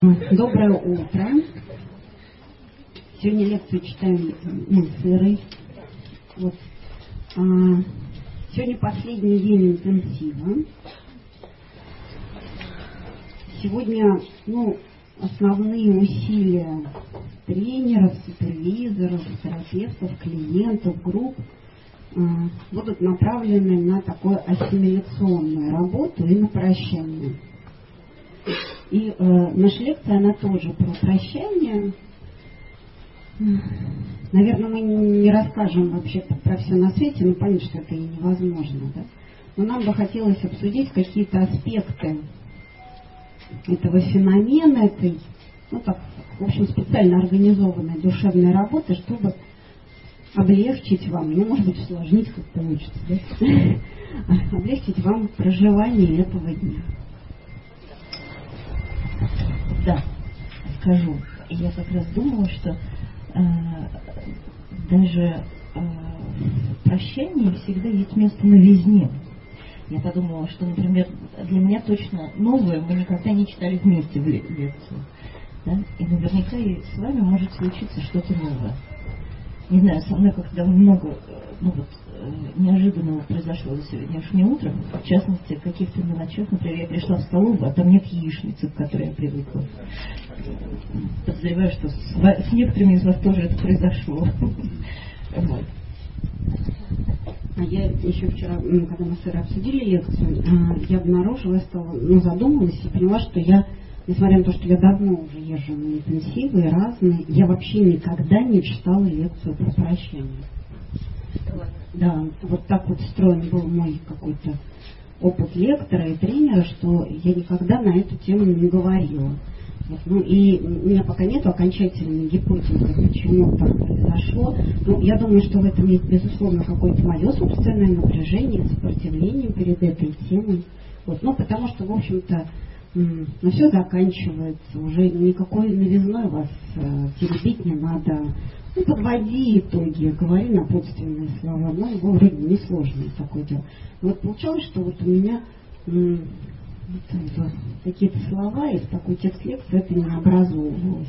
Доброе утро. Сегодня лекцию читаем мы с Ирой. Сегодня последний день интенсива. Сегодня основные усилия тренеров, супервизоров, терапевтов, клиентов, групп будут направлены на такую ассимиляционную работу и на прощание. И наша лекция, она тоже про прощание. Наверное, мы не расскажем вообще про все на свете, но понятно, что это и невозможно, да? Но нам бы хотелось обсудить какие-то аспекты этого феномена, этой, в общем, специально организованной душевной работы, чтобы облегчить вам, может быть, усложнить, как получится, да? Облегчить вам проживание этого дня. Да, скажу. Я как раз думала, что даже в прощании всегда есть место новизне. Я подумала, что, например, для меня точно новое мы никогда не читали вместе в лекцию. Да? И наверняка и с вами может случиться что-то новое. Не знаю, со мной как-то много неожиданного произошло за сегодняшнее утро. В частности, каких-то мелочах. Например, я пришла в столовую, а там нет яичницы, к которой я привыкла. Подозреваю, что с некоторыми из вас тоже это произошло. Вот. Я еще вчера, когда мы с Ирой обсудили лекцию, я обнаружила, задумалась и поняла, что я, несмотря на то, что я давно уже езжу на интенсивы и разные, я вообще никогда не читала лекцию про прощание. Да, вот так вот встроен был мой какой-то опыт лектора и тренера, что я никогда на эту тему не говорила. И у меня пока нет окончательной гипотезы, почему так произошло. Я думаю, что в этом есть, безусловно, какое-то мое собственное напряжение, сопротивление перед этой темой. Потому что, в общем-то, все заканчивается, уже никакой новизной вас теребить не надо. Подводи итоги, говори напутственные слова. Вроде несложное такое дело. Получалось, что у меня какие-то слова из такой текст лекции это не образовывалось.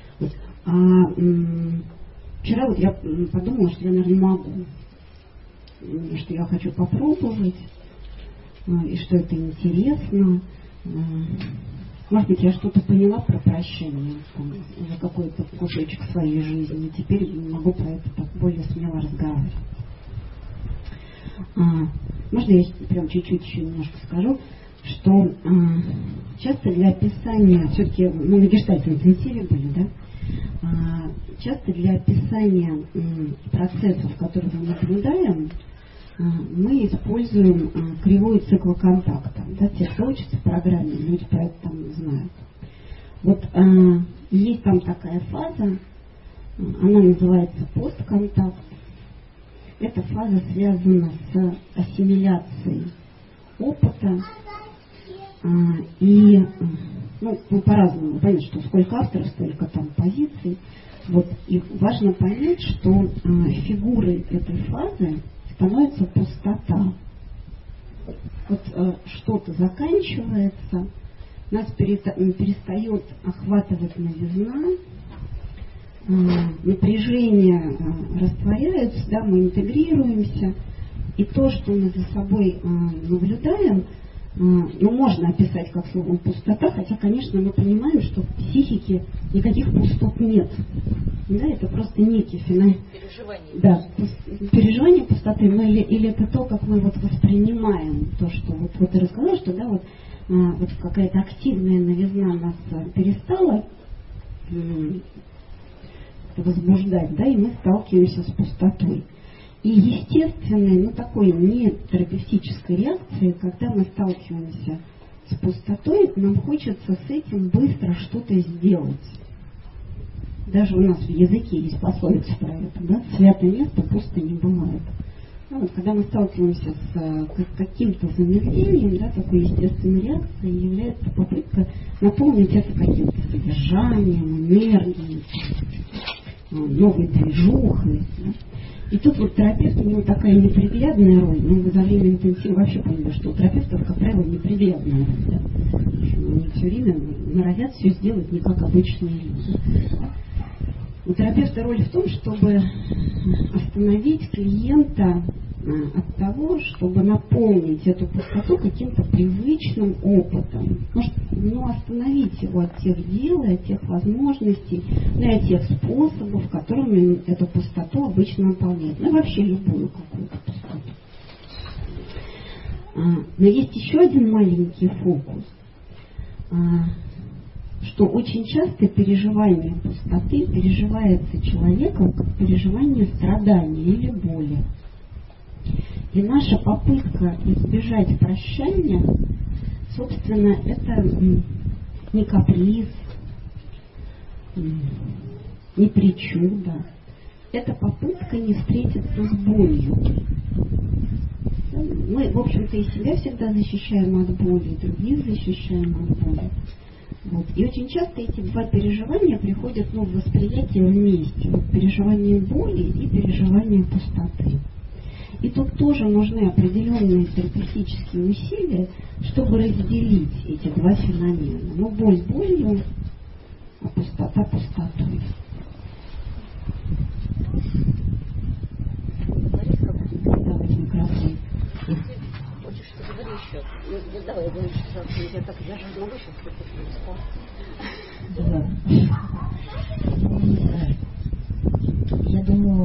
Вчера я подумала, что я, наверное, могу. Что я хочу попробовать. И что это интересно. Может быть, я что-то поняла про прощение за какой-то кусочек своей жизни, и теперь могу про это так более смело разговаривать. Можно я прям чуть-чуть еще немножко скажу, что часто для описания, все-таки мы на гештальт-интенсиве были, да? Часто для описания процессов, которые мы наблюдаем, мы используем кривую цикла контакта. Да, те, кто учится в программе, люди про это там знают. Есть там такая фаза, она называется постконтакт. Эта фаза связана с ассимиляцией опыта. И по-разному. Понятно, что сколько авторов, столько там позиций. И важно понять, что фигурой этой фазы становится пустота. Что-то заканчивается, нас перестает охватывать новизна, напряжение растворяется, да, мы интегрируемся, и то, что мы за собой наблюдаем, можно описать как словом пустота, хотя, конечно, мы понимаем, что в психике никаких пустот нет. Да, это просто некий феномен. Переживание пустоты, или это то, как мы воспринимаем то, что ты рассказала, что какая-то активная новизна нас перестала возбуждать, да, и мы сталкиваемся с пустотой. И естественной, такой нетерапевтической реакции, когда мы сталкиваемся с пустотой, нам хочется с этим быстро что-то сделать. Даже у нас в языке есть пословица про это, да? Святое место пусто не бывает. Когда мы сталкиваемся с каким-то замедлением, да, такой естественной реакцией является попытка наполнить это каким-то содержанием, энергией, новой движухой. Да? И тут вот терапевт, у него такая неприглядная роль. Мы за время интенсива вообще поняли, что у терапевтов, как правило, неприглядная роль. Да? Они все время норовят все сделать не как обычные люди. У терапевта роль в том, чтобы остановить клиента от того, чтобы наполнить эту пустоту каким-то привычным опытом. Остановить его от тех дел, от тех возможностей, и от тех способов, которыми эту пустоту обычно наполняет. И вообще любую какую-то пустоту. Но есть еще один маленький фокус, что очень часто переживание пустоты переживается человеком как переживание страдания или боли. И наша попытка избежать прощания, собственно, это не каприз, не причуда. Это попытка не встретиться с болью. Мы, в общем-то, и себя всегда защищаем от боли, и других защищаем от боли. Вот. И очень часто эти два переживания приходят в восприятие вместе. Вот переживание боли и переживание пустоты. И тут тоже нужны определенные терапевтические усилия, чтобы разделить эти два феномена. Боль болью, а пустота пустотой. Давайте микрофон. Хочешь, что говори еще? Давай, я говорю, что я же могу сейчас сказать. Я думаю,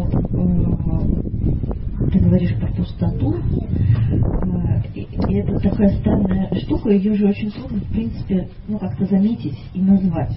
ты говоришь про пустоту, и это такая странная штука, ее же очень трудно, в принципе, как-то заметить и назвать.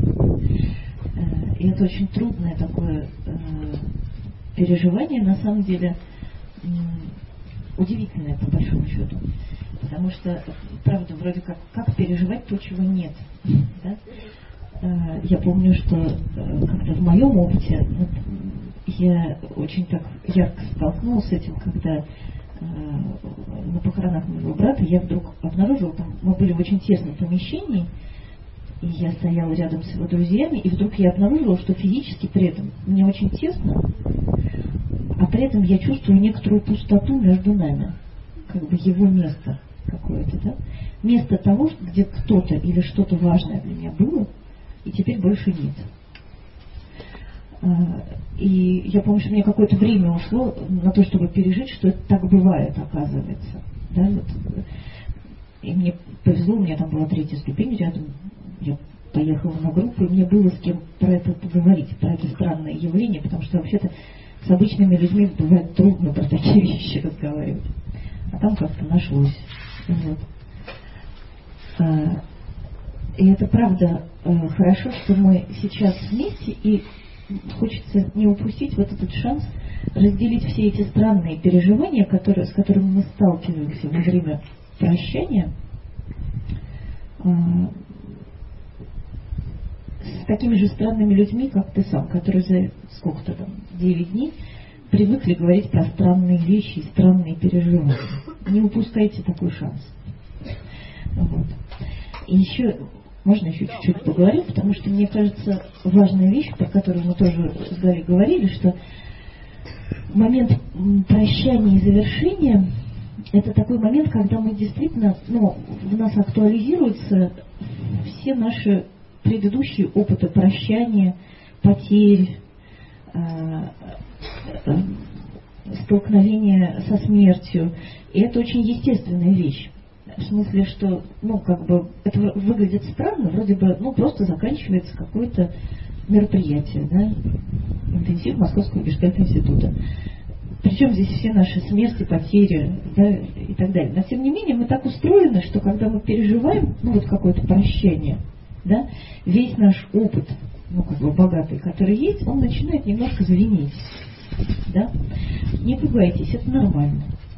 И это очень трудное такое переживание, на самом деле, удивительное, по большому счету. Потому что, правда, вроде как переживать то, чего нет. Да? Я помню, что как-то в моем опыте я очень так ярко столкнулась с этим, когда на похоронах моего брата я вдруг обнаружила, мы были в очень тесном помещении, и я стояла рядом с его друзьями, и вдруг я обнаружила, что физически при этом мне очень тесно, а при этом я чувствую некоторую пустоту между нами, как бы его место какое-то, да? Место того, где кто-то или что-то важное для меня было, и теперь больше нет. И я помню, что мне какое-то время ушло на то, чтобы пережить, что это так бывает, оказывается. Да, вот. И мне повезло, у меня там была 3-я ступень рядом, я поехала на группу, и мне было с кем про это поговорить, про это странное явление, потому что вообще-то с обычными людьми бывает трудно про такие вещи разговаривать. А там как-то нашлось. Вот. И это правда хорошо, что мы сейчас вместе, и хочется не упустить вот этот шанс разделить все эти странные переживания, с которыми мы сталкиваемся во время прощания, с такими же странными людьми, как ты сам, которые за сколько-то там, 9 дней привыкли говорить про странные вещи и странные переживания. Не упускайте такой шанс. Вот. И еще, можно еще чуть-чуть поговорить, потому что, мне кажется, важная вещь, про которую мы тоже с Галей говорили, что момент прощания и завершения – это такой момент, когда мы действительно, в нас актуализируются все наши предыдущие опыты прощания, потерь, столкновения со смертью. И это очень естественная вещь. В смысле, что, это выглядит странно, вроде бы, просто заканчивается какое-то мероприятие, да, интенсив Московского Гештальт-института. Причем здесь все наши смерти, потери, да, и так далее. Но тем не менее, мы так устроены, что когда мы переживаем, какое-то прощение, да, весь наш опыт, богатый, который есть, он начинает немножко звенеть, да. Не пугайтесь, это нормально.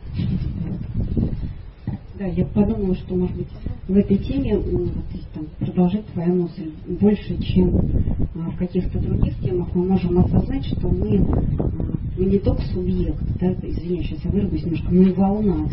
Да, я подумала, что, может быть, в этой теме продолжать твою мысль больше, чем в каких-то других темах, мы можем осознать, что мы не только субъект, да, извини, сейчас я вырвусь немножко, мы волна.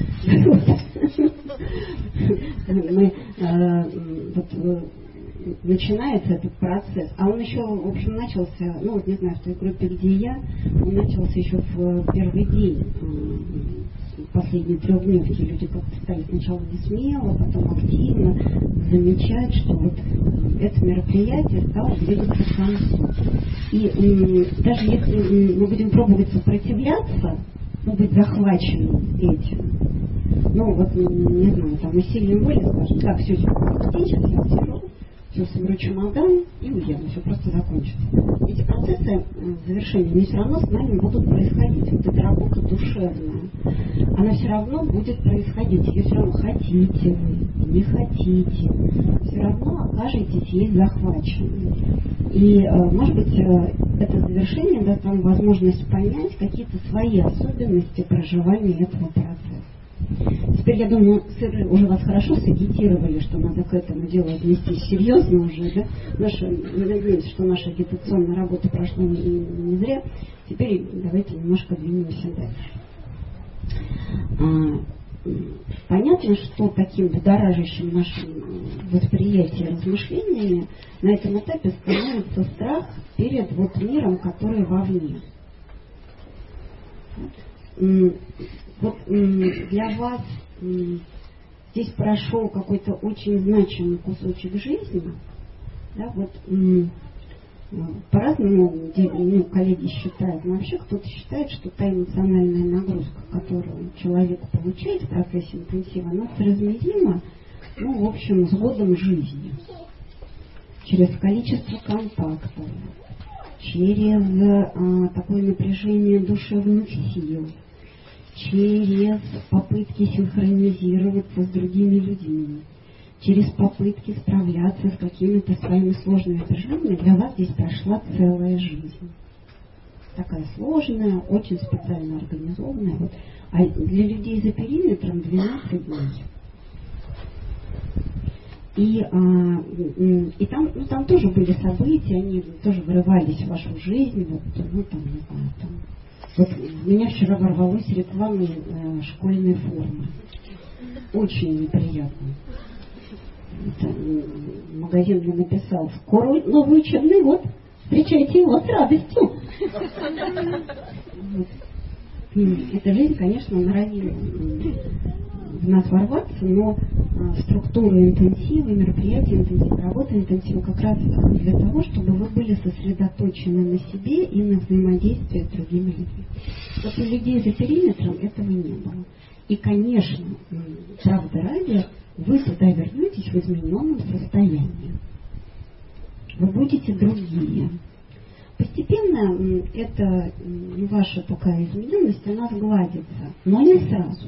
начинается этот процесс. А он еще, в общем, начался, ну вот не знаю, в той группе, где я, он начался еще в первый день последние 3 дневки. Люди как-то стали сначала несмело, потом активно замечать, что вот это мероприятие стало двигаться к концу. И даже если мы будем пробовать сопротивляться, ну, быть захваченным этим, ну вот, не знаю, там усилием воли скажем, так, все, сейчас я сижу, все, соберу чемодан и уеду, все просто закончится. Эти процессы завершения, они все равно с нами будут происходить. Вот эта работа душевная, она все равно будет происходить. Ее все равно хотите вы, не хотите, все равно окажетесь ей захваченным. И, может быть, это завершение даст вам возможность понять какие-то свои особенности проживания этого процесса. Теперь, я думаю, уже вас хорошо сагитировали, что надо к этому делу отнестись серьезно уже, да? Мы надеемся, что наша агитационная работа прошла не зря. Теперь давайте немножко двинемся дальше. Понятно, что таким будоражащим нашим восприятие размышлениями на этом этапе становится страх перед вот миром, который вовне. Вот для вас здесь прошел какой-то очень значимый кусочек жизни, да, вот по-разному коллеги считают, но вообще кто-то считает, что та эмоциональная нагрузка, которую человек получает в процессе интенсива, она соразмерима, ну, в общем, с годом жизни. Через количество контактов, через такое напряжение душевных сил, через попытки синхронизироваться с другими людьми, через попытки справляться с какими-то своими сложными переживаниями, для вас здесь прошла целая жизнь. Такая сложная, очень специально организованная. Вот. А для людей за периметром 12 дней. И там тоже были события, они тоже вырывались в вашу жизнь, вот, ну там, не знаю, там. Вот у меня вчера ворвалась реклама школьной формы. Очень неприятно. Это, магазин мне написал: скоро новый учебный год. Встречайте его с радостью. Эта жизнь, конечно, норовила в нас ворваться, но структура интенсива, мероприятия интенсива, работа интенсива как раз для того, чтобы вы были сосредоточены на себе и на взаимодействии с другими людьми. Вот у людей за периметром этого не было. И, конечно, правда ради, вы туда вернетесь в измененном состоянии. Вы будете другие. Постепенно эта ваша такая измененность, она сгладится, но не сразу.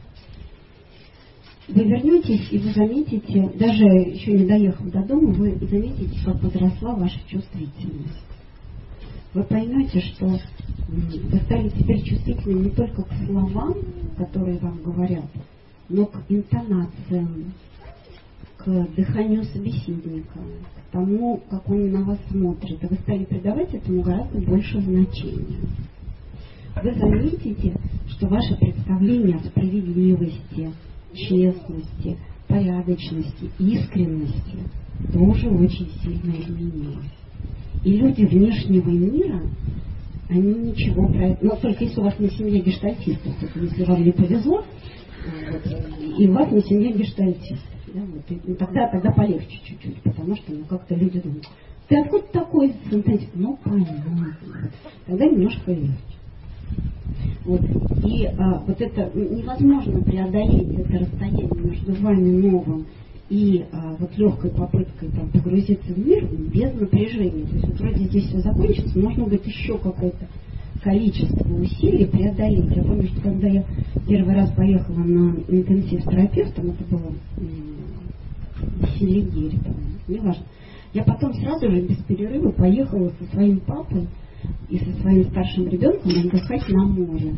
Вы вернетесь, и вы заметите, даже еще не доехав до дома, вы заметите, как возросла ваша чувствительность. Вы поймете, что вы стали теперь чувствительны не только к словам, которые вам говорят, но к интонациям, к дыханию собеседника, к тому, как он на вас смотрит. И вы стали придавать этому гораздо больше значения. Вы заметите, что ваше представление о справедливости, честности, порядочности, искренности тоже очень сильно изменилось. И люди внешнего мира, они ничего про это... Но только если у вас не семья гештальтистов, если вам не повезло, и у вас не семья гештальтистов. Да, вот, и тогда полегче чуть-чуть, потому что как-то люди думают: ты откуда такой синтетик? Ну, понятно. Тогда немножко легче. Вот. И вот это невозможно преодолеть, это расстояние между вами новым и вот легкой попыткой там погрузиться в мир без напряжения. То есть вот вроде здесь все закончится, нужно будет еще какое-то количество усилий преодолеть. Я помню, что когда я первый раз поехала на интенсив с терапевтом, это было в Селигере, неважно. Я потом сразу же без перерыва поехала со своим папой и со своим старшим ребенком отдыхать на море.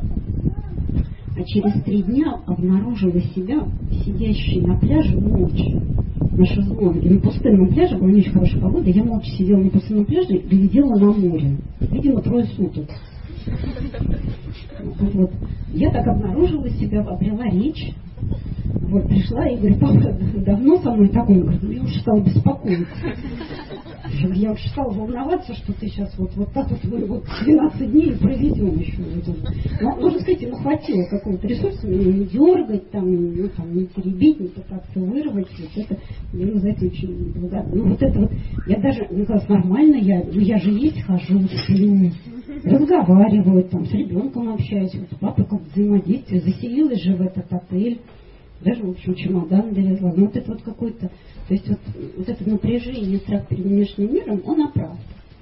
А через 3 дня обнаружила себя сидящей на пляже ночью, на шезлонге. На пустынном пляже была не очень хорошая погода, я молча сидела на пустынном пляже и глядела на море. Видимо, 3 суток. Вот. Я так обнаружила себя, обрела речь, Вот, пришла и говорю, папа, давно со мной такой? Он говорит, ну я уже стала беспокоиться. Я уже стала волноваться, что ты сейчас вот так вот, мы вот 12 дней проведем еще. Но, можно сказать, ему хватило какого-то ресурса, меня не дергать, не теребить, не пытаться вырвать. Вот это, я за это очень благодарна. Ну вот это вот, я даже, мне казалось, нормально, я же есть, хожу, сплю, разговариваю, там, с ребенком общаюсь, вот с папой как взаимодействие, заселилась же в этот отель. Даже, в общем, чемодан довезла. Но вот это вот какой-то... То есть вот это напряжение, страх перед внешним миром, он оправдан.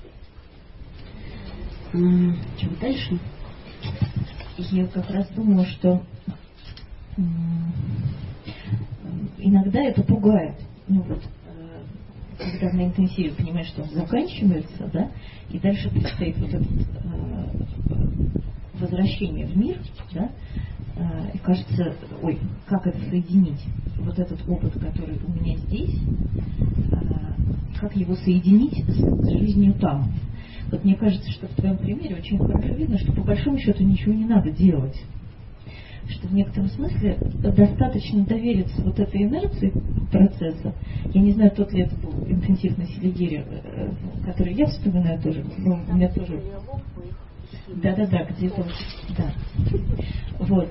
Чем дальше? Я как раз думала, что иногда это пугает. Ну вот, когда на интенсиве понимаешь, что он заканчивается, да, и дальше предстоит вот это возвращение в мир, да, и кажется, ой, как это соединить? Вот этот опыт, который у меня здесь, как его соединить с жизнью там? Вот мне кажется, что в твоем примере очень хорошо видно, что по большому счету ничего не надо делать. Что в некотором смысле достаточно довериться вот этой инерции процесса. Я не знаю, тот ли это был интенсив на Селигере, который я вспоминаю тоже, но у меня тоже... Да, где-то, да. Вот.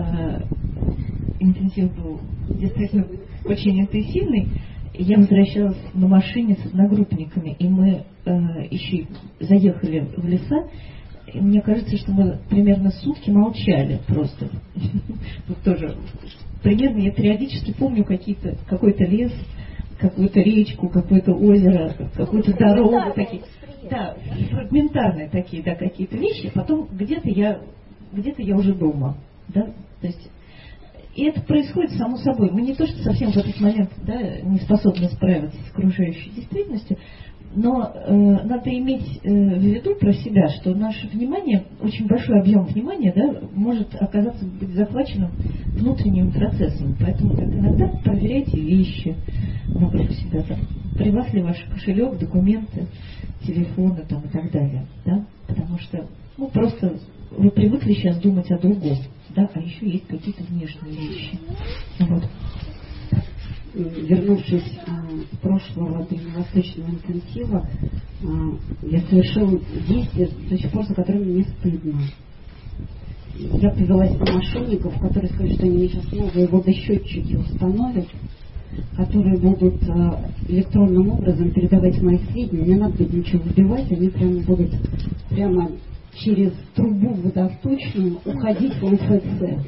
Интенсив был действительно очень интенсивный. Я возвращалась на машине с одногруппниками, и мы еще заехали в леса. И мне кажется, что мы примерно сутки молчали просто. Вот тоже. Примерно я периодически помню какой-то лес, какую-то речку, какое-то озеро, какую-то дорогу. Такие. Да, фрагментарные такие, да, какие-то вещи. Потом где-то я уже дома. Да? То есть, и это происходит само собой. Мы не то, что совсем в этот момент, да, не способны справиться с окружающей действительностью, но надо иметь в виду про себя, что наше внимание, очень большой объем внимания, да, может оказаться быть захваченным внутренними процессами. Поэтому так иногда проверяйте вещи вокруг себя. Там, при вас ли ваш кошелек, документы, телефоны там, и так далее. Да? Потому что просто вы привыкли сейчас думать о другом, да, а еще есть какие-то внешние вещи. Вот. Вернувшись с прошлого дальневосточного интенсива, я совершила действие, до сих пор за которым мне стыдно. Я повелась на мошенников, которые сказали, что они мне сейчас новые водосчетчики установят, которые будут электронным образом передавать мои сведения. Не надо будет ничего вбивать, они прямо будут через трубу водосточную уходить в МФЦ.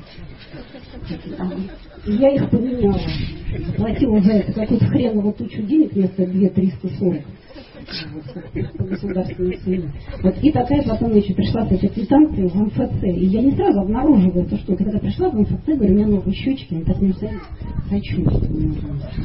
Я их поменяла. Заплатила за это какую-то хреновую тучу денег вместо 2,340 по государственной цене. Вот. И такая потом еще пришла с этой квитанцией в МФЦ. И я не сразу обнаружила эту штуку. Когда пришла в МФЦ, говорю, у меня новые счетчики, они так мне сочувствуют.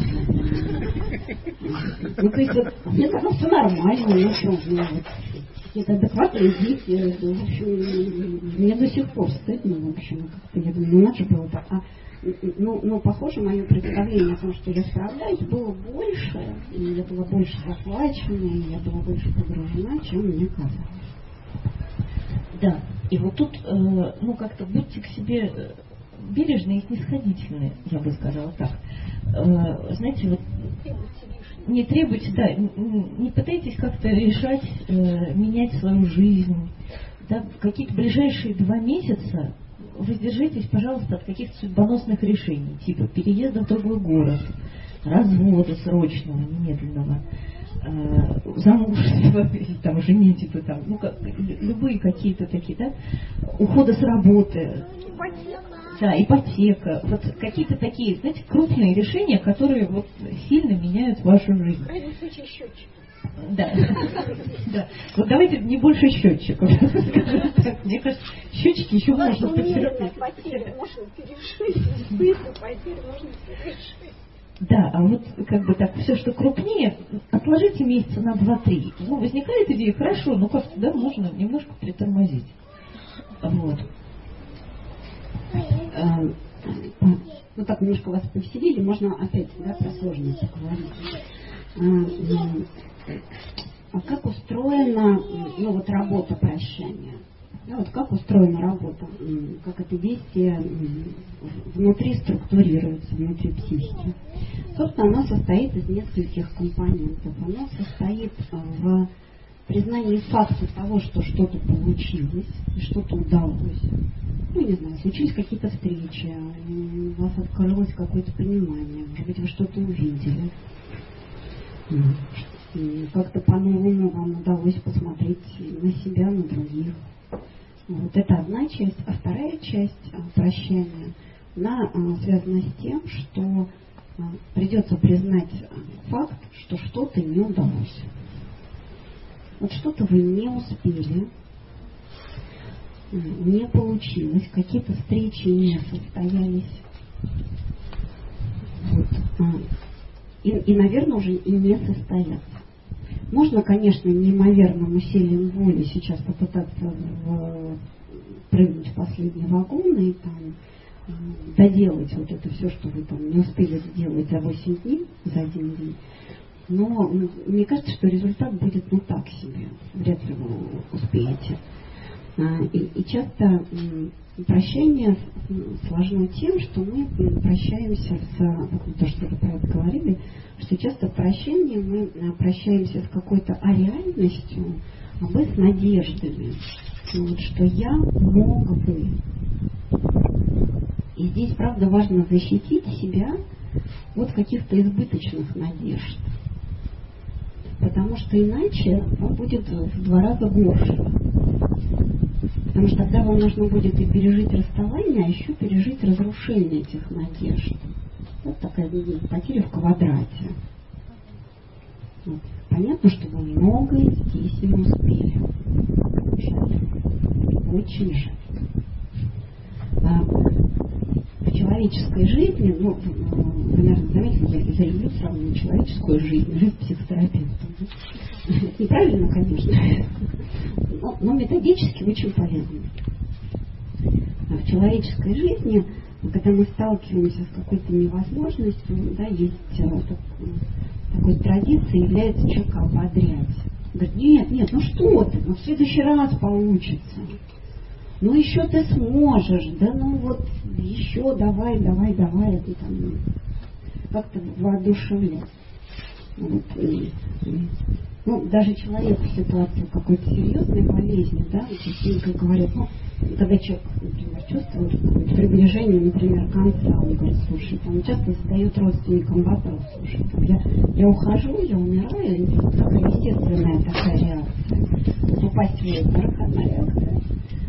Ну, то есть, вот, мне казалось, все нормально, ну что, какие-то адекватные дети, в общем, мне до сих пор стыдно, в общем, как-то, я думаю, не надо было так. Но, похоже, мое представление о том, что я справляюсь, было больше, и я была больше захвачена, и я была больше погружена, чем мне казалось. Да, и вот тут, как-то будьте к себе бережны и снисходительны, я бы сказала так. Знаете, вот не требуйте, да, не пытайтесь как-то решать, менять свою жизнь. Да, в какие-то ближайшие 2 месяца воздержитесь, пожалуйста, от каких-то судьбоносных решений, типа переезда в другой город, развода срочного, немедленного, замужества, там, женитьбы, там, любые какие-то такие, да, ухода с работы. Да, ипотека. Вот какие-то такие, знаете, крупные решения, которые вот сильно меняют вашу жизнь. В крайнем случае счетчик. Да. Да. Вот давайте не больше счетчиков. Мне кажется, счетчики еще можно потерпеть. Потери можно перешить, избыток потерь можно перешить. Да, а вот как бы так, все, что крупнее, отложите месяца на 2-3. Возникает идея, хорошо, но как-то, да, можно немножко притормозить. Вот. Так немножко вас повеселили, можно опять, да, про сложное поговорить. А как устроена, работа прощания? Да, вот как устроена работа, как это действие внутри структурируется, внутри психики. Собственно, оно состоит из нескольких компонентов. Оно состоит в признании факта того, что что-то получилось, и что-то удалось. Ну, не знаю, случились какие-то встречи, у вас открылось какое-то понимание, может быть, вы что-то увидели. Как-то по-новому вам удалось посмотреть на себя, на других. Вот это одна часть. А вторая часть прощения, она связана с тем, что придется признать факт, что что-то не удалось. Вот что-то вы не успели, не получилось, какие-то встречи не состоялись. Вот. И, наверное, уже и не состоятся. Можно, конечно, неимоверным усилием воли сейчас попытаться прыгнуть в последний вагон и там доделать вот это все, что вы там не успели сделать за 8 дней, за 1 день. Но мне кажется, что результат будет так себе. Вряд ли вы успеете. И часто прощение сложно тем, что мы прощаемся то, что вы про это говорили, что часто в прощении мы прощаемся с какой-то реальностью, а вы с надеждами, вот, что я мог бы. И здесь, правда, важно защитить себя от каких-то избыточных надежд. Потому что иначе он будет в 2 раза горше. Потому что тогда вам нужно будет и пережить расставание, а еще пережить разрушение этих надежд. Вот такая потеря в квадрате. Вот. Понятно, что вы многое здесь не успели. Жаль. Очень жаль. В человеческой жизни, вы, наверное, заметили, я люблю сравнивать человеческую жизнь психотерапевтом. Это неправильно, конечно, но методически очень полезно. В человеческой жизни, когда мы сталкиваемся с какой-то невозможностью, да, есть такой традицией является человека ободрять. Говорит, нет, ну что ты, в следующий раз получится. Ну еще ты сможешь, да ну вот еще давай, это там как-то воодушевлять. Вот. Ну, даже человек в ситуации какой-то серьезной болезни, да, частенько говорят, когда человек, например, чувствует приближение, например, конца, он говорит, слушай, он часто задает родственникам вопрос, слушай, я ухожу, я умираю, и такая естественная такая реакция. Упасть в обморок, одна реакция.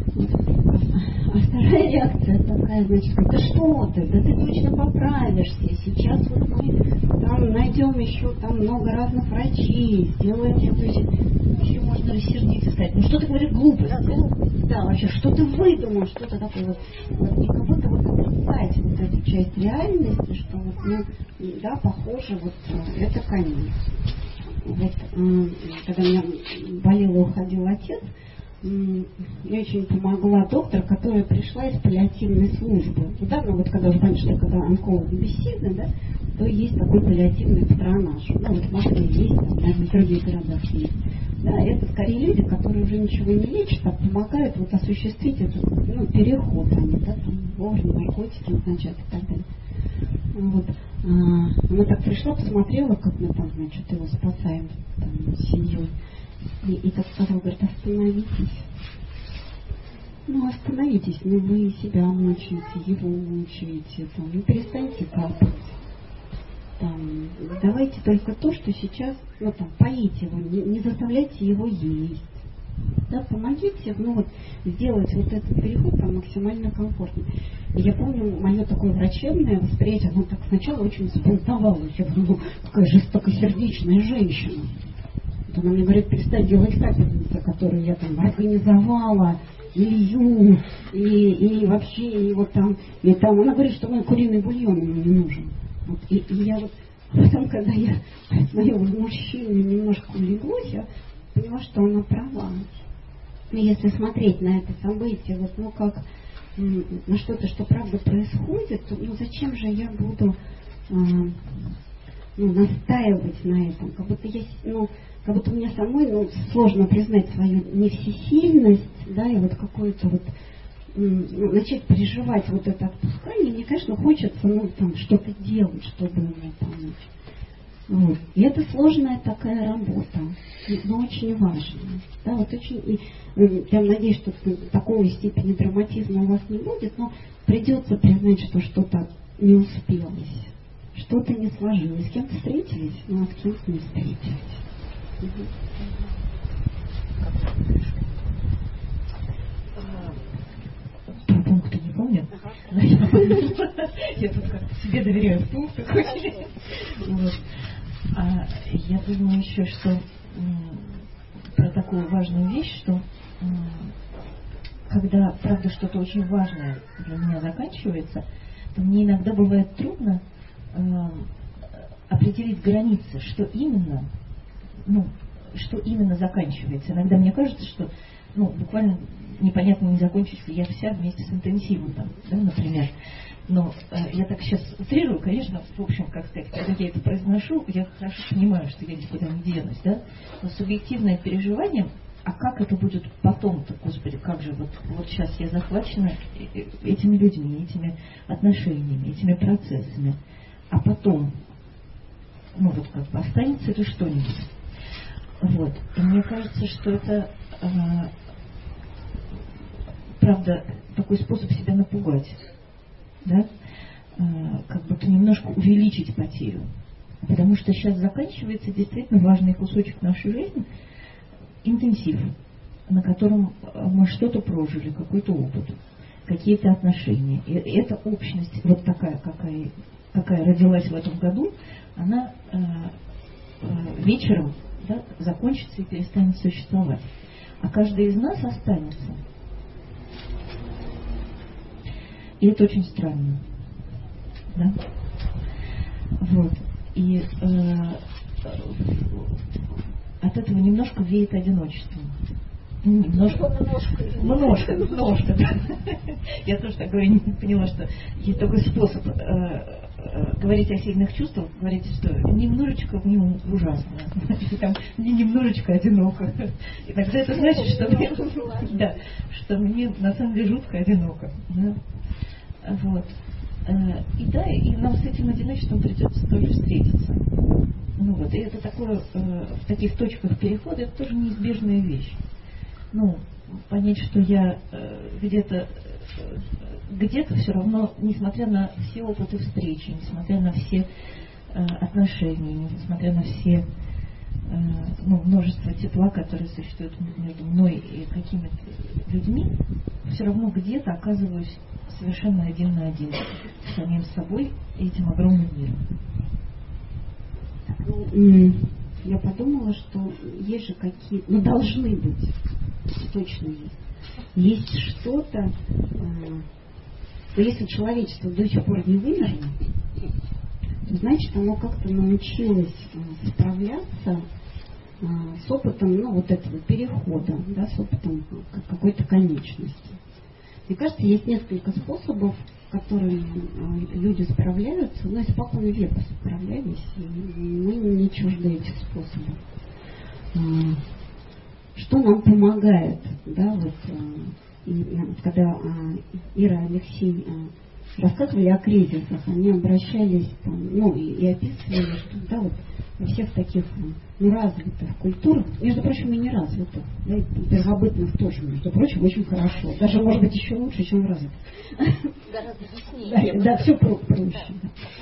А вторая реакция такая, значит, да что ты, да ты точно поправишься, сейчас вот мы там найдем еще там много разных врачей, сделаем еще можно рассердиться, сказать, ну что ты говоришь, глупость, да, вообще, что ты выдумал, что-то такое вот, и как будто вот отрицать вот эту часть реальности, что вот, да, похоже, вот это конец. Вот, когда у меня болел и уходил отец, мне очень помогла доктор, которая пришла из паллиативной службы. Да, ну вот когда уже поняли, когда онкологи бессильны, да, то есть такой паллиативный патронаж. Ну вот в Москве есть, там, наверное, в других городах есть. Да, это скорее люди, которые уже ничего не лечат, а помогают вот осуществить этот переход, они, да, там, вовремя наркотики назначат и так далее. Вот. Она так пришла, посмотрела, как мы там, значит, его спасаем там, семью. И так сказал, говорит, остановитесь. Остановитесь, вы себя мучаете, его мучаете, там, перестаньте капать. Там, давайте только то, что сейчас, поите его, не заставляйте его есть. Да, помогите, сделать вот этот переход там максимально комфортно. И я помню, мое такое врачебное восприятие, оно так сначала очень взбунтовалось. Я думала, какая жестокосердечная женщина. Вот она мне говорит, перестань делать капельницы, которые я там организовала, и лью, и вообще, и вот там, и там. Она говорит, что куриный бульон ему не нужен. Вот, и я вот, потом, когда мое возмущение немножко улеглось, я поняла, что она права. И если смотреть на это событие, как на что-то, что правда происходит, то зачем же я буду настаивать на этом, как будто мне самой сложно признать свою не всесильность, да, и вот какую-то вот начать переживать вот это отпускание. Мне, конечно, хочется что-то делать, чтобы мне помочь. Вот. И это сложная такая работа, но очень важная. Да, вот очень, я надеюсь, что такой степени драматизма у вас не будет, но придется признать, что что-то не успелось, что-то не сложилось. С кем-то встретились, а с кем-то не встретились. Пункты не помню. Я тут как себе доверяю в пунктах. Я думаю еще, что про такую важную вещь, что когда, правда, что-то очень важное для меня заканчивается, то мне иногда бывает трудно определить границы, что именно заканчивается. Иногда мне кажется, что буквально непонятно, не закончится ли я вся вместе с интенсивом, да, например. Но я так сейчас утрирую, конечно, в общем, как сказать, когда я это произношу, я хорошо понимаю, что я никуда не денусь, да, но субъективное переживание, а как это будет потом-то, Господи, как же, вот сейчас я захвачена этими людьми, этими отношениями, этими процессами, а потом, останется ли что-нибудь. Вот. И мне кажется, что это, правда, такой способ себя напугать, да, как будто немножко увеличить потерю. Потому что сейчас заканчивается действительно важный кусочек нашей жизни, интенсив, на котором мы что-то прожили, какой-то опыт, какие-то отношения. И эта общность, вот такая, какая родилась в этом году, она вечером, да, закончится и перестанет существовать. А каждый из нас останется. И это очень странно. Да? Вот. И от этого немножко веет одиночеством. Немножко. Да. Я тоже так говорю, не поняла, что есть такой способ говорить о сильных чувствах, говорить, что немножечко мне ужасно, мне немножечко одиноко. И тогда это значит, что мне на самом деле жутко одиноко. Да? Вот. И нам с этим одиночеством придется тоже встретиться. И это такое, в таких точках перехода, это тоже неизбежная вещь. Понять, что я где-то все равно, несмотря на все опыты встречи, несмотря на все отношения, несмотря на все множество тепла, которое существует между мной и какими-то людьми, все равно где-то оказываюсь совершенно один на один с самим собой и этим огромным миром. Я подумала, что есть же какие-то, должны быть, точно есть что-то, если человечество до сих пор не вымерло, то значит оно как-то научилось справляться с опытом, этого перехода, да, с опытом какой-то конечности. Мне кажется, есть несколько способов, которыми люди справляются, испокон века справлялись, и мы не чужды этих способов. Что нам помогает, да, когда Ира и Алексей рассказывали о кризисах, они обращались и описывали, что во всех таких развитых культурах, между прочим, и не развитых, да, и первобытных тоже, между прочим, очень хорошо, даже, может быть, еще лучше, чем развитых. Гораздо яснее. Да, все проще.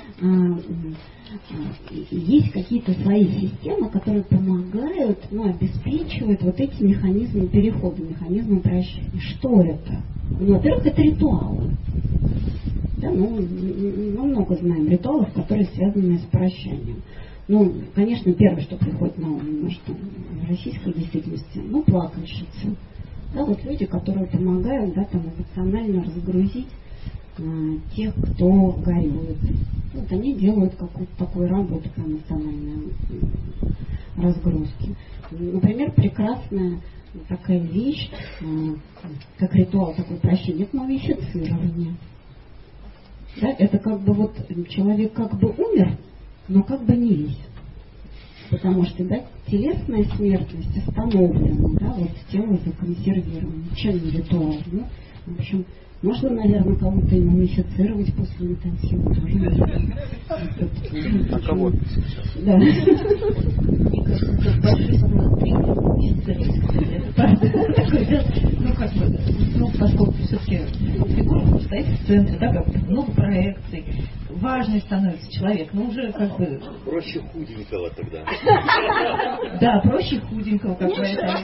Есть какие-то свои системы, которые помогают, обеспечивают эти механизмы перехода, механизмы прощения. Что это? Во-первых, это ритуалы. Да, мы много знаем ритуалов, которые связаны с прощанием. Конечно, первое, что приходит на ум, что в российской действительности, плакальщицы. Да, люди, которые помогают, эмоционально разгрузить тех, кто горюет. Они делают какую-то такую работу по эмоциональной разгрузке. Например, прекрасная такая вещь, как ритуал такой прощения, это мумифицирование. Да, это человек умер, но как бы не весь. Потому что, да, телесная смертность остановлена, да, вот тело законсервировано. Чем не ритуал? Ну, в общем, можно, наверное, кого-то и мумифицировать после интенсива. А кого? Да. Мне кажется, это большой это правда. Ну, как бы, ну, поскольку все-таки фигура стоит в центре, да, как много проекций, важный становится человек, но уже как бы... Проще худенького тогда. Да, проще худенького, как говорят.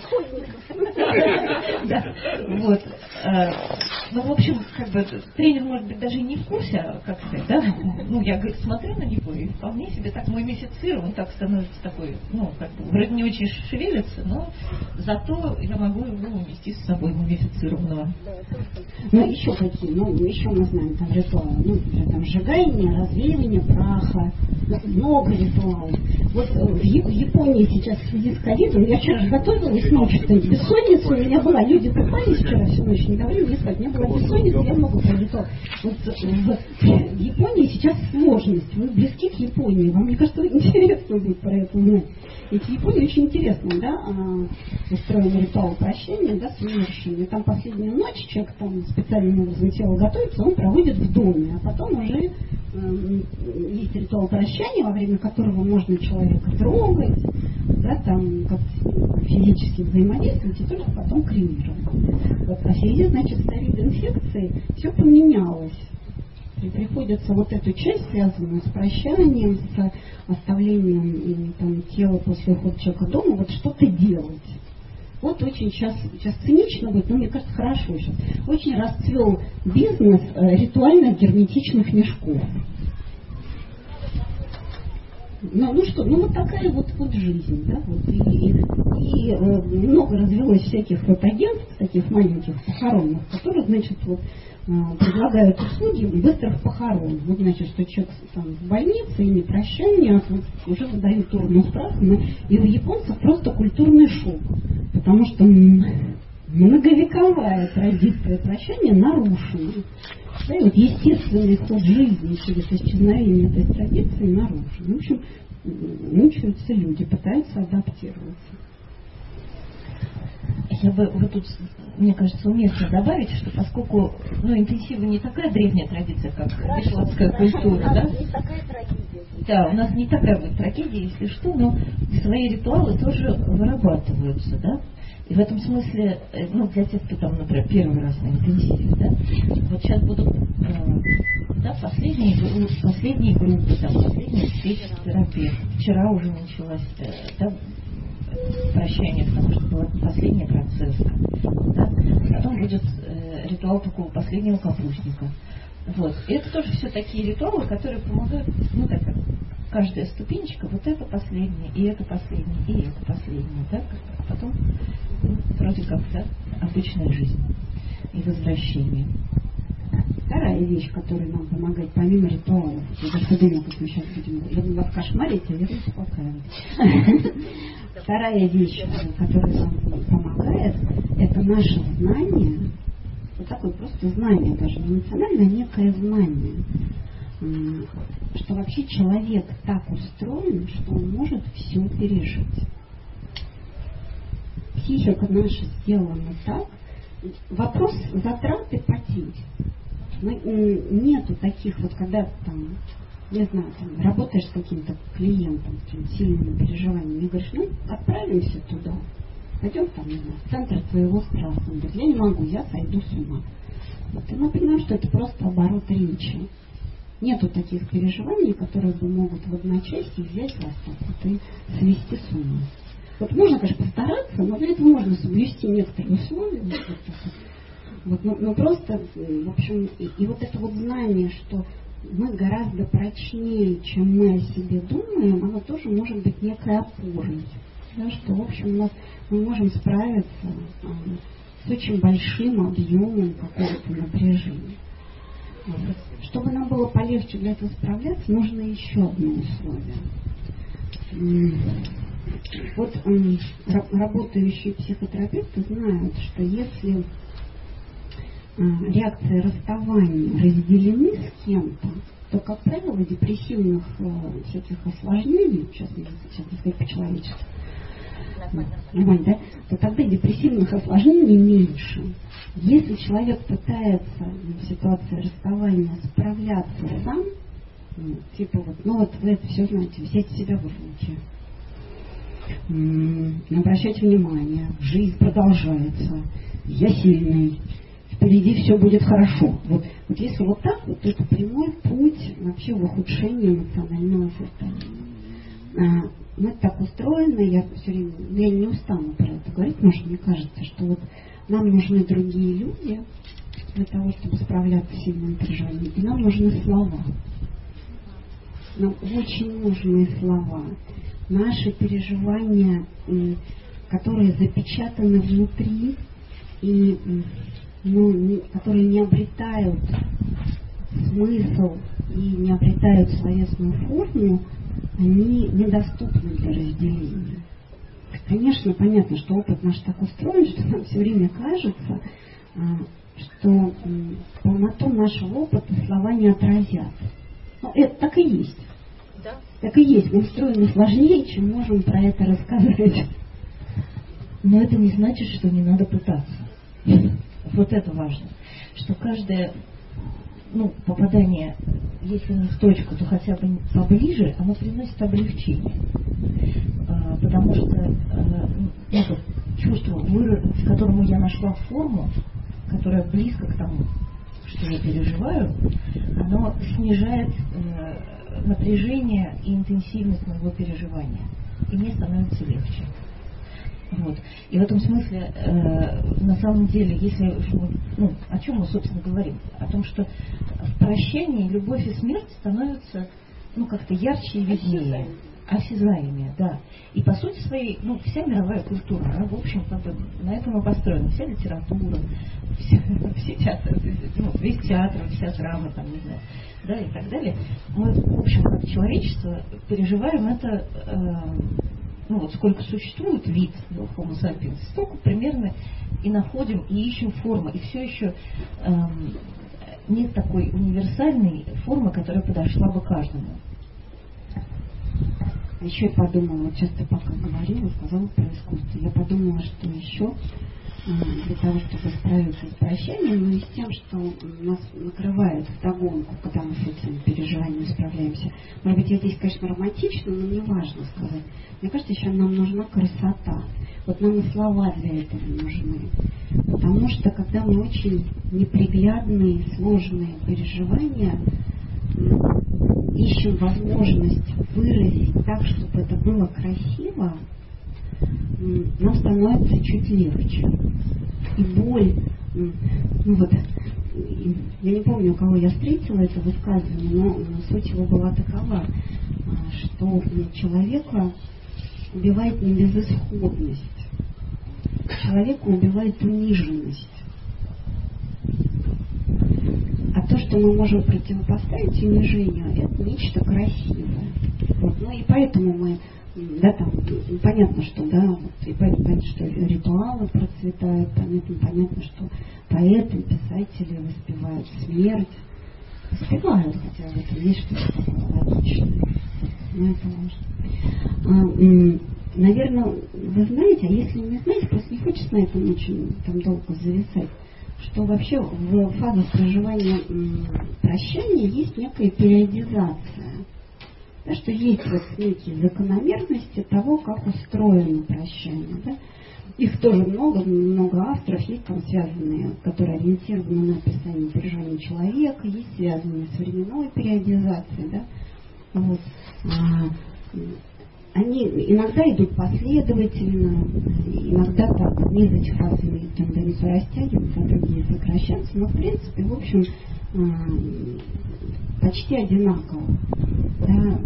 Да, вот. Ну, в общем, как бы тренер, может быть, даже и не в курсе, как сказать, да? Ну, я, говорит, смотрю на него и вполне себе так мумифицирован, так становится такой, ну, как бы, вроде не очень шевелится, но зато я могу его унести с собой мумифицированного. Ну, еще какие? Ну, еще мы знаем там ритуалы. Ну, например, там сжигание, развеивание праха. Много ритуалов. Вот в Японии сейчас в связи с ковидом, я вчера готовилась ночью, бессонница у меня была. Люди купались вчера всю ночь, не говорили мне спать. У меня была бессонница, я много про ритуал. Вот в Японии сейчас сложность. Вы близки к Японии. Вам, мне кажется, интересно будет про это узнать. Ведь в Японии очень интересно, да, устроен ритуал прощения, да, с умершими. Там последнюю ночь человек там специальным образом тело готовится, он проводит в доме, а потом уже есть ритуал прощания, во время которого можно человека трогать, да, там как физически взаимодействовать и только потом кремировать. Вот, а в связи, значит, с ковид-инфекцией все поменялось. И приходится вот эту часть, связанную с прощанием, с оставлением там, тела после ухода человека дома, вот что-то делать. Вот очень сейчас цинично будет, но мне кажется, хорошо сейчас. Очень расцвел бизнес ритуальных герметичных мешков. Ну что, ну вот такая вот жизнь, да, вот, и много развелось всяких вот агентств, таких маленьких похоронных, которые, значит, вот предлагают услуги быстрых похорон. Вот, значит, что человек там в больнице, и не прощание, вот, уже выдают урну с прахом, и у японцев просто культурный шок, потому что многовековая традиция прощания нарушена. Да, и вот естественный ход жизни через исчезновение этой традиции нарушен. В общем, мучаются люди, пытаются адаптироваться. Я бы вот тут, мне кажется, уместно добавить, что поскольку интенсивы не такая древняя традиция, как исламская культура, да? Не такая трагедия. Да, у нас не такая вот трагедия, если что, но свои ритуалы тоже вырабатываются, да? И в этом смысле, для тех, кто там, например, первый раз на интенсиве, да, вот сейчас будут последние группы, там, последние встречи с терапевтом. Вчера уже началась прощание, потому что была последняя процесска. Да? Потом будет ритуал такого последнего капустника. Вот. И это тоже все такие ритуалы, которые помогают, так как каждая ступенечка, вот это последнее, и это последнее, и это последнее. Так? А потом вроде как обычная жизнь и возвращение. Вторая вещь, которая нам помогает, помимо ритуалов, я даже думала, как мы сейчас будем вас кошмарить, а я успокаивать. Вторая вещь, которая нам помогает, это наше знание, вот такое просто знание, даже не эмоциональное, некое знание, что вообще человек так устроен, что он может все пережить. Психика наша сделана так. Вопрос затраты потерь. Нету таких вот, когда там, не знаю, там, работаешь с каким-то клиентом, с сильными переживаниями, и говоришь, отправимся туда, пойдем там, не знаю, в центр твоего страха. Он говорит, я не могу, я сойду с ума. Вот, и мы понимаем, что это просто оборот речи. Нету таких переживаний, которые бы могут в одночасье взять вас так вот и свести с ума. Вот можно, конечно, постараться, но для этого можно соблюсти некоторые условия. Вот, но просто, в общем, и вот это вот знание, что мы гораздо прочнее, чем мы о себе думаем, оно тоже может быть некой опорой. Да, что, в общем, мы можем справиться с очень большим объемом какого-то напряжения. Вот. Чтобы нам было полегче для этого справляться, нужно еще одно условие. Вот работающие психотерапевты знают, что если реакции расставания разделены с кем-то, что, как правило, депрессивных всяких осложнений, сейчас сказать по-человечески, нормально, да? То тогда депрессивных осложнений меньше. Если человек пытается в ситуации расставания справляться сам, типа вот, ну вот вы это все знаете, взять себя в руки, не обращать внимания, жизнь продолжается, я сильный, впереди все будет хорошо. Вот если вот так, вот это прямой путь вообще в ухудшении эмоционального состояния. Мы так устроены, я все время, я не устану про это говорить, потому что мне кажется, что вот нам нужны другие люди для того, чтобы справляться с сильными переживаниями, и нам нужны слова. Нам очень нужны слова. Наши переживания, которые запечатаны внутри и которые не обретают смысл и не обретают словесную форму, они недоступны для разделения. Конечно, понятно, что опыт наш так устроен, что нам все время кажется, что полноту нашего опыта слова не отразят. Но это так и есть. Да. Так и есть. Мы устроены сложнее, чем можем про это рассказать. Но это не значит, что не надо пытаться. Вот это важно. Что каждое попадание, если не в точку, то хотя бы поближе, оно приносит облегчение. Потому что это чувство, к которому я нашла форму, которая близко к тому, что я переживаю, оно снижает напряжение и интенсивность моего переживания. И мне становится легче. Вот. И в этом смысле, на самом деле, если о чем мы, собственно, говорим? О том, что в прощении любовь и смерть становятся как-то ярче и виднее, осязаемее, да. И по сути своей, вся мировая культура, она, в общем, на этом и построена. Вся литература, все театры, весь театр, вся драма, не знаю, да, и так далее. Мы, в общем, как человечество переживаем это, сколько существует вид Homo sapiens, столько примерно и находим, и ищем формы. И все еще нет такой универсальной формы, которая подошла бы каждому. Еще я подумала, сейчас ты пока говорила, сказала про искусство, я подумала, что еще для того, чтобы справиться с прощанием, и с тем, что нас накрывает вдогонку, когда мы с этим переживанием справляемся. Может быть, я здесь, конечно, романтично, но мне важно сказать. Мне кажется, еще нам нужна красота. Вот нам и слова для этого нужны. Потому что, когда мы очень неприглядные, сложные переживания, ищем возможность выразить так, чтобы это было красиво, нам становится чуть легче. И боль, я не помню, у кого я встретила это высказывание, но суть его была такова, что человека убивает не безысходность, человека убивает униженность. А то, что мы можем противопоставить унижению, это нечто красивое. Вот. И поэтому мы, понятно, что, и понятно, что ритуалы процветают, понятно, что поэты, писатели воспевают смерть. Воспевают, хотя в этом есть что-то такое логичное. Но это важно. Наверное, вы знаете, а если не знаете, просто не хочется на этом очень долго зависать, что вообще в фазах проживания прощания есть некая периодизация. Да, что есть некие закономерности того, как устроено прощание. Да? Их тоже много авторов есть там связанные, которые ориентированы на описание переживаний человека, есть связанные с временной периодизацией. Да? Вот. Они иногда идут последовательно, иногда так, одни из этих фаз имеют тенденцию растягиваться, а другие сокращаться, но в принципе, в общем, почти одинаково. Да?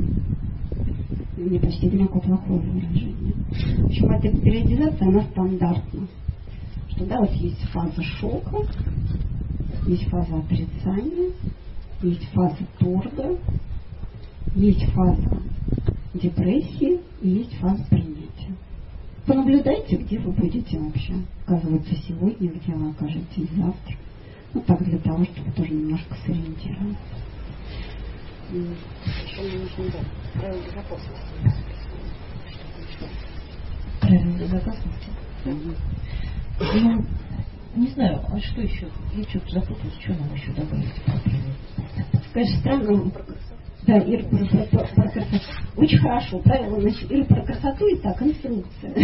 Не почти одинаково, плохое выражение. В общем, эта периодизация, она стандартна. Что вот есть фаза шока, есть фаза отрицания, есть фаза торга, есть фаза депрессии и есть фаза принятия. Понаблюдайте, где вы будете вообще оказываться сегодня, где вы окажетесь завтра. Так для того, чтобы тоже немножко сориентироваться. Еще мне нужно, да, правила безопасности. Правила безопасности? Ну, не знаю, а что еще? Я что-то запуталась, что нам еще добавить? Конечно, странно. Да, Ир, про красоту. Очень хорошо, правило, значит, Ир про красоту и так, инструкция.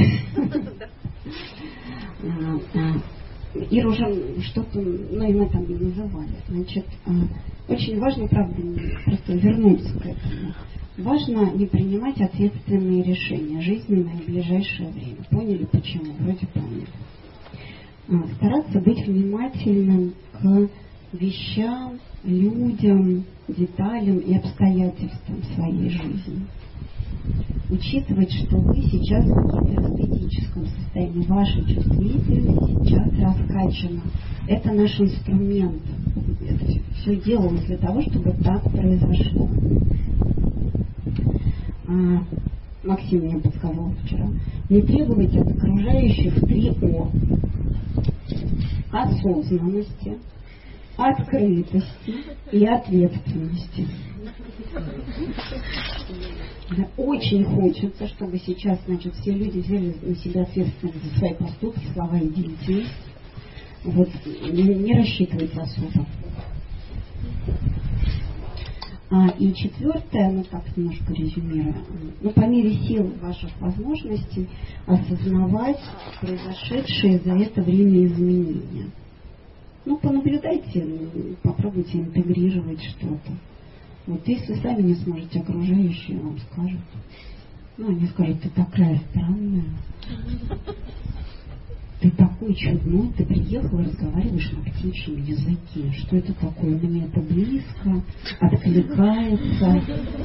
Ир уже что-то, ну и мы там не называли. Значит, очень важно, правда, просто вернуться к этому. Важно не принимать ответственные решения жизненное в ближайшее время. Поняли почему? Вроде поняли. Стараться быть внимательным к вещам, людям, деталям и обстоятельствам своей жизни. Учитывать, что вы сейчас в гиперэстетическом состоянии, ваша чувствительность сейчас раскачана. Это наш инструмент. Это все делалось для того, чтобы так произошло. Максим мне подсказал вчера. Не требовать от окружающих 3 О. Осознанности, открытости и ответственности. Очень хочется, чтобы сейчас, значит, все люди взяли на себя ответственность за свои поступки, слова и деятельность. Вот, не рассчитывайте особо. И четвертое, ну так немножко резюмируя, ну по мере сил ваших возможностей осознавать произошедшие за это время изменения. Ну понаблюдайте, попробуйте интегрировать что-то. Вот если сами не сможете, окружающие вам скажут. Ну они скажут, ты такая странная. Ты такой чудной, ты приехал и разговариваешь на птичьем языке. Что это такое? Мне это близко, откликается.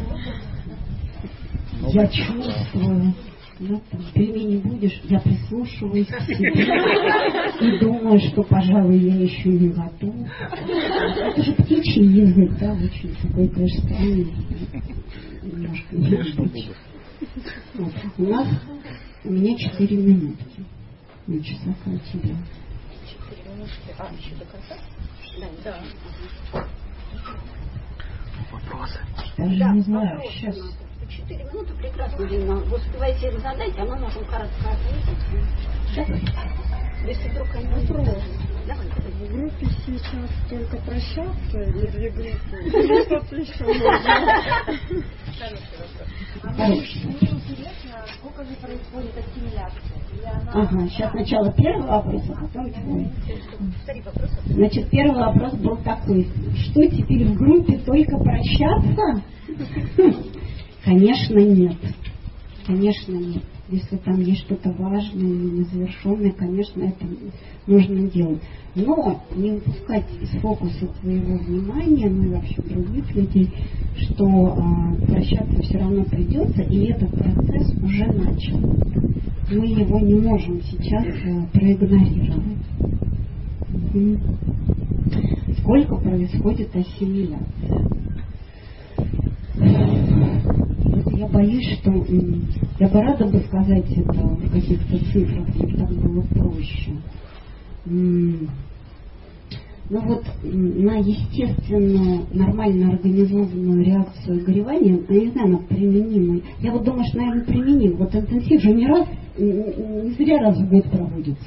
Я чувствую. Ну, пельмени будешь, я прислушиваюсь к себе и думаю, что, пожалуй, я еще не готов. Это же птичий язык, да, очень такой, конечно, странный. Немножко необычный. Вот. У меня 4 минутки. Ну, часа как у тебя. 4 минутки. Еще до конца? Да. Вопросы? Даже не знаю, сейчас. 4 минуты прекрасно длинно. Вы успеваете их задать, а мы можем коротко ответить. Давай. Если вдруг они вопрос. Давай. В группе сейчас только прощаться или 2 группы? Или что-то еще можно? Хорошо. Мне интересно, сколько же происходит ассимиляция? Ага, сейчас сначала первый вопрос, а потом твой. Повтори вопрос. Значит, первый вопрос был такой. Что теперь в группе только прощаться? Конечно, нет. Конечно, нет. Если там есть что-то важное или незавершенное, конечно, это нужно делать. Но не упускать из фокуса своего внимания, ну и вообще других людей, что прощаться все равно придется, и этот процесс уже начал. Мы его не можем сейчас проигнорировать. Сколько происходит ассимиляция? Я боюсь, что я бы рада бы сказать это в каких-то цифрах, чтобы так было проще. Но вот на естественную, нормально организованную реакцию горевания, я не знаю, она применима. Я вот думаю, что, наверное, применим. Вот интенсив же не зря раз в год проводится.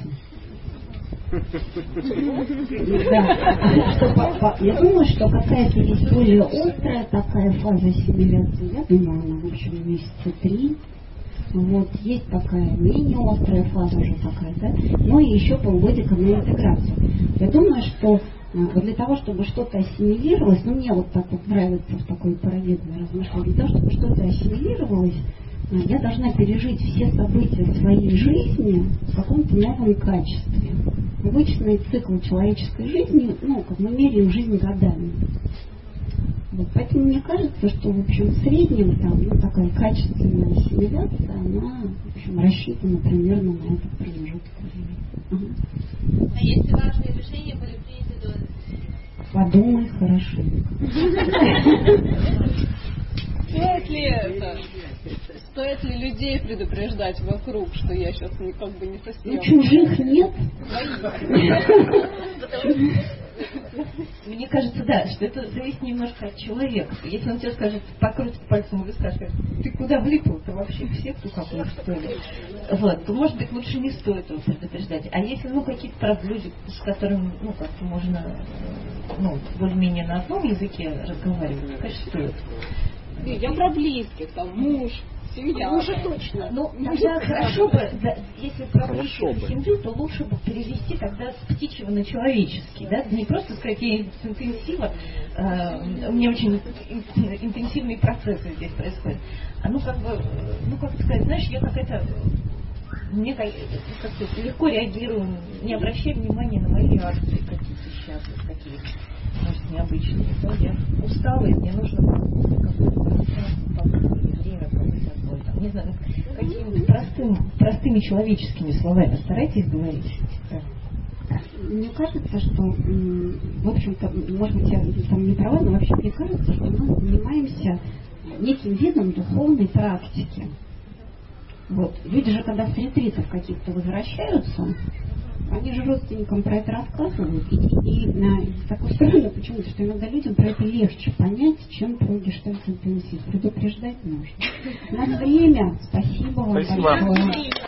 Да. Я думаю, что какая-то есть более острая такая фаза ассимиляции. Я думаю, она, в общем, месяца 3. Вот, есть такая менее острая фаза уже такая, да? Ну и еще полгодика на интеграцию. Я думаю, что для того, чтобы что-то ассимилировалось, ну мне вот так вот нравится в такой парадигме размышлять, для того, чтобы что-то ассимилировалось, я должна пережить все события своей жизни в каком-то новом качестве. Обычный цикл человеческой жизни, ну, как мы меряем жизнь годами. Вот, поэтому мне кажется, что, в общем, в среднем там, ну, такая качественная ассимиляция, она, в общем, рассчитана примерно на этот промежуток времени. Ага. А если важные решения были приняты до... Подумай хорошенько. Стоит ли это? Стоит ли людей предупреждать вокруг, что я сейчас как бы не совсем... Ну, чужих нет. Мне кажется, да, что это зависит немножко от человека. Если он тебе скажет, покрутит пальцем и скажет, ты куда влипал-то вообще, в секту какую-то, что ли? Вот, то, может быть, лучше не стоит его предупреждать. А если, какие-то, правда, люди, с которыми, как-то можно, более-менее на одном языке разговаривать, конечно, стоит. Я про близких, там, муж, семья. Уже точно. Тогда хорошо бы, если про близких семью, то лучше бы перевести тогда с птичьего на человеческий, да? Не просто сказать, я с интенсива, у меня очень интенсивные процессы здесь происходят. А как сказать, знаешь, я какая-то, мне как-то легко реагирую, не обращая внимания на мои реакции какие-то сейчас, такие, может, необычные. Но я устала, и мне нужно какое-то пространство, время побыть одной. Там, не знаю, какими-то простыми человеческими словами старайтесь говорить. Мне кажется, что, в общем-то, может быть, я там не права, но вообще мне кажется, что мы занимаемся неким видом духовной практики. Вот. Люди же, когда с ретритов каких-то возвращаются, они же родственникам про это рассказывают. И такое странно почему-то, что иногда людям про это легче понять, чем про гештальт-интенсив. Предупреждать нужно. У нас время. Спасибо вам большое.